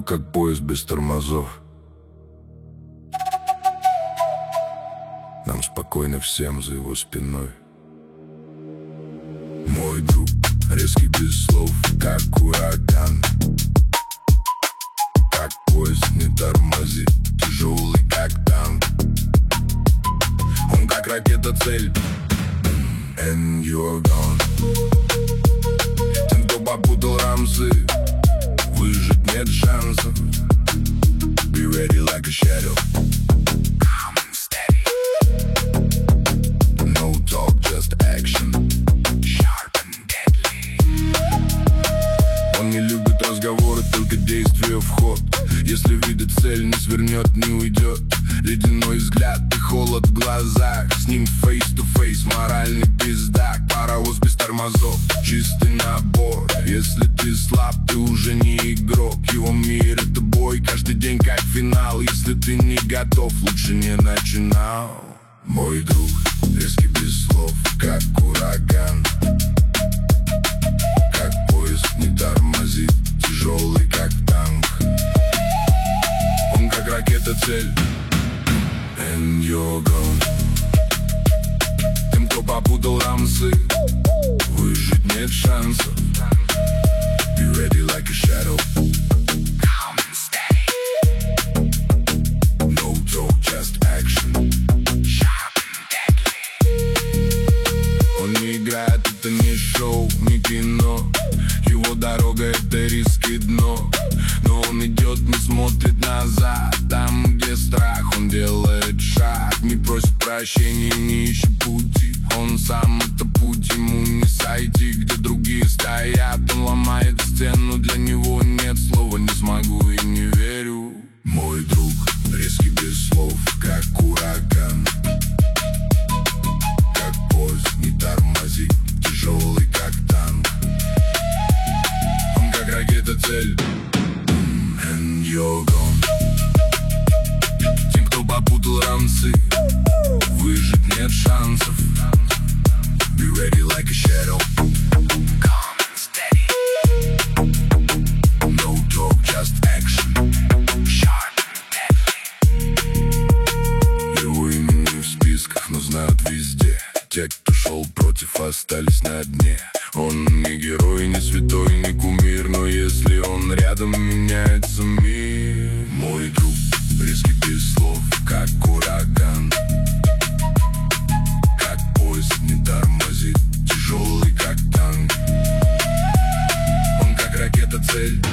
друг как поезд без тормозов. Нам спокойно всем за его спиной. Мой друг, резкий без слов, как ураган. Как поезд не тормозит, тяжелый как танк. Он как ракета цель, and you're gone. Тем, кто попутал рамсы, выжить нет шансов. Be ready like a shadow. Calm and steady. No talk, just action. Sharp and deadly. Он не любит разговоры, только действия в ход. Если видит цель, не свернет, не уйдет. Ледяной взгляд и холод в глазах. С ним face to face, моральный пиздак. Паровоз без тормозов, чистый набор. Если ты слаб, ты уже не игрок. Его мир — это бой, каждый день как финал. Если ты не готов, лучше не начинал. Мой друг, резкий без слов, как ураган. Как поезд не тормозит, тяжелый как танк. Он как ракета цель, and you're gone. Тем, кто попутал рамсы, выжить нет шансов. Be ready like a shadow. Calm and steady. No talk, just action. Sharp and deadly. Он не играет, это не шоу, не кино. Его дорога — это риск и дно. Но он идет, не смотрит назад. Там, где страх, он делает шаг. Не просит прощения, не ищет пути. Он сам — это путь, ему не сойти. Где другие стоят, он ломает стену. Для него нет слова «не смогу» и «не верю». Мой друг, резкий без слов, как ураган. Как поезд не тормозит, тяжелый как танк. Он как ракета цель, and you're gone. Тем, кто попутал рамсы, выжить нет шансов. Be ready like a shadow. Calm and steady. No talk, just action. Sharp and deadly. Его имя не в списках, но знают везде. Те, кто шел против, остались на дне. Он не герой, не святой, не кумир. Но если он рядом, меняется мир. Мой друг, резкий без слов, как ураган. Как поезд не тормозит, тяжелый как танк. Он как ракета цель,